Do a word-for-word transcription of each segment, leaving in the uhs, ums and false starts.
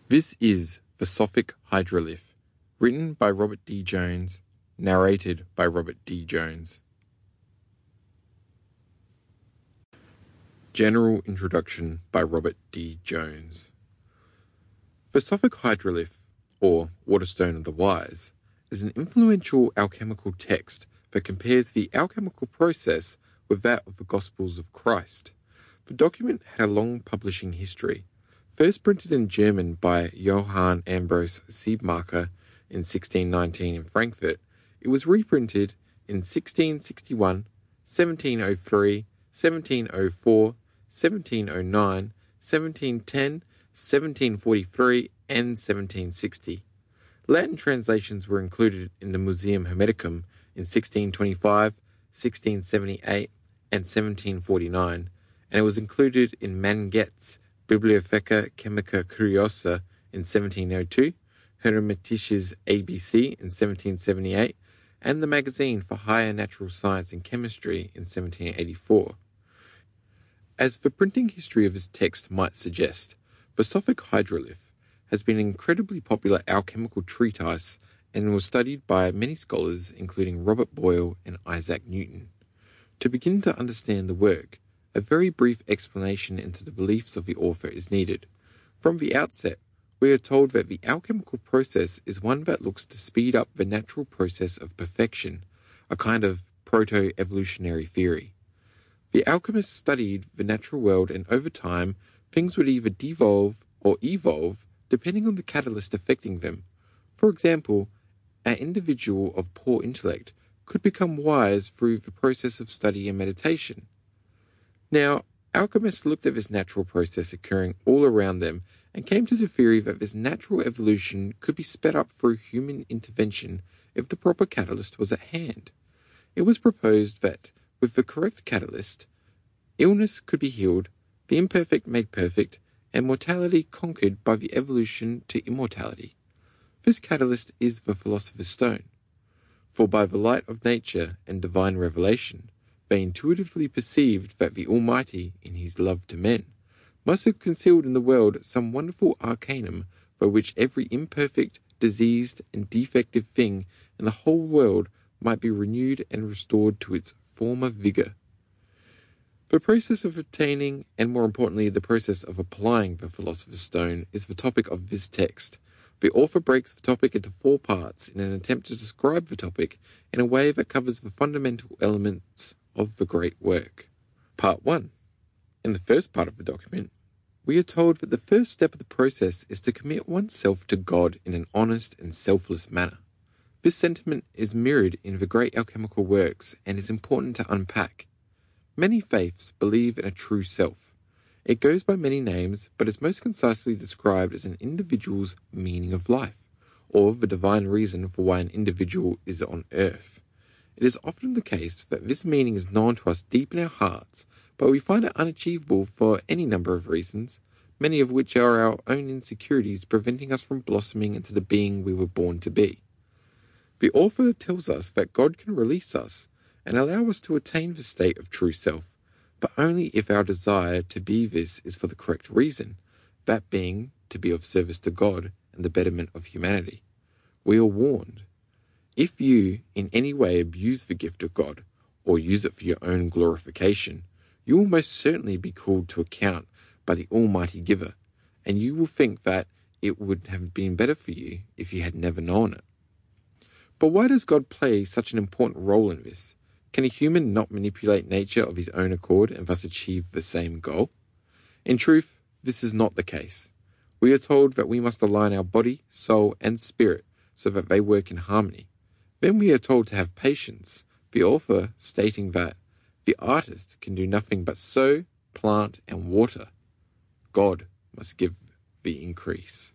This is The Sophic Hydrolith, written by Robert D. Jones, narrated by Robert D. Jones. General Introduction by Robert D. Jones. The Sophic Hydrolith, or Waterstone of the Wise, is an influential alchemical text that compares the alchemical process with that of the Gospels of Christ. The document had a long publishing history. First printed in German by Johann Ambros Siebmacher in sixteen nineteen in Frankfurt, it was reprinted in sixteen sixty-one, seventeen oh three, seventeen oh four, seventeen oh nine, seventeen ten, seventeen forty-three, and seventeen sixty. Latin translations were included in the Museum Hermeticum in sixteen twenty-five, sixteen seventy-eight, and seventeen forty-nine, and it was included in Manget's Bibliotheca Chemica Curiosa in seventeen oh two, Hermetisches A B C in seventeen seventy-eight, and the Magazine for Higher Natural Science and Chemistry in seventeen eighty-four. As the printing history of his text might suggest, the Sophic Hydrolith has been an incredibly popular alchemical treatise and was studied by many scholars including Robert Boyle and Isaac Newton. To begin to understand the work, a very brief explanation into the beliefs of the author is needed. From the outset, we are told that the alchemical process is one that looks to speed up the natural process of perfection, a kind of proto-evolutionary theory. The alchemists studied the natural world, and over time, things would either devolve or evolve depending on the catalyst affecting them. For example, an individual of poor intellect could become wise through the process of study and meditation. Now, alchemists looked at this natural process occurring all around them and came to the theory that this natural evolution could be sped up through human intervention if the proper catalyst was at hand. It was proposed that, with the correct catalyst, illness could be healed, the imperfect made perfect, and mortality conquered by the evolution to immortality. This catalyst is the Philosopher's Stone. For by the light of nature and divine revelation, they intuitively perceived that the Almighty, in his love to men, must have concealed in the world some wonderful arcanum by which every imperfect, diseased, and defective thing in the whole world might be renewed and restored to its former vigour. The process of obtaining, and more importantly, the process of applying the Philosopher's Stone is the topic of this text. The author breaks the topic into four parts in an attempt to describe the topic in a way that covers the fundamental elements of the great work. Part one. In the first part of the document, we are told that the first step of the process is to commit oneself to God in an honest and selfless manner. This sentiment is mirrored in the great alchemical works and is important to unpack. Many faiths believe in a true self. It goes by many names, but is most concisely described as an individual's meaning of life, or the divine reason for why an individual is on earth. It is often the case that this meaning is known to us deep in our hearts, but we find it unachievable for any number of reasons, many of which are our own insecurities preventing us from blossoming into the being we were born to be. The author tells us that God can release us and allow us to attain the state of true self, but only if our desire to be this is for the correct reason, that being to be of service to God and the betterment of humanity. We are warned. If you in any way abuse the gift of God, or use it for your own glorification, you will most certainly be called to account by the Almighty Giver, and you will think that it would have been better for you if you had never known it. But why does God play such an important role in this? Can a human not manipulate nature of his own accord and thus achieve the same goal? In truth, this is not the case. We are told that we must align our body, soul, and spirit so that they work in harmony. Then we are told to have patience, the author stating that the artist can do nothing but sow, plant, and water. God must give the increase.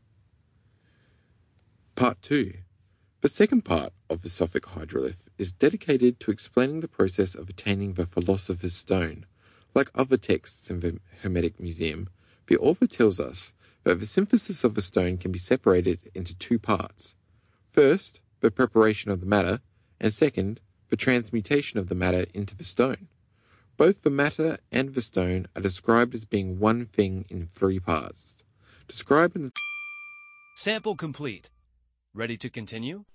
Part two. The second part of the Sophic Hydrolith is dedicated to explaining the process of attaining the Philosopher's Stone. Like other texts in the Hermetic Museum, the author tells us that the synthesis of the stone can be separated into two parts. First, the preparation of the matter, and second, the transmutation of the matter into the stone. Both the matter and the stone are described as being one thing in three parts. Described in the Sample complete. Ready to continue?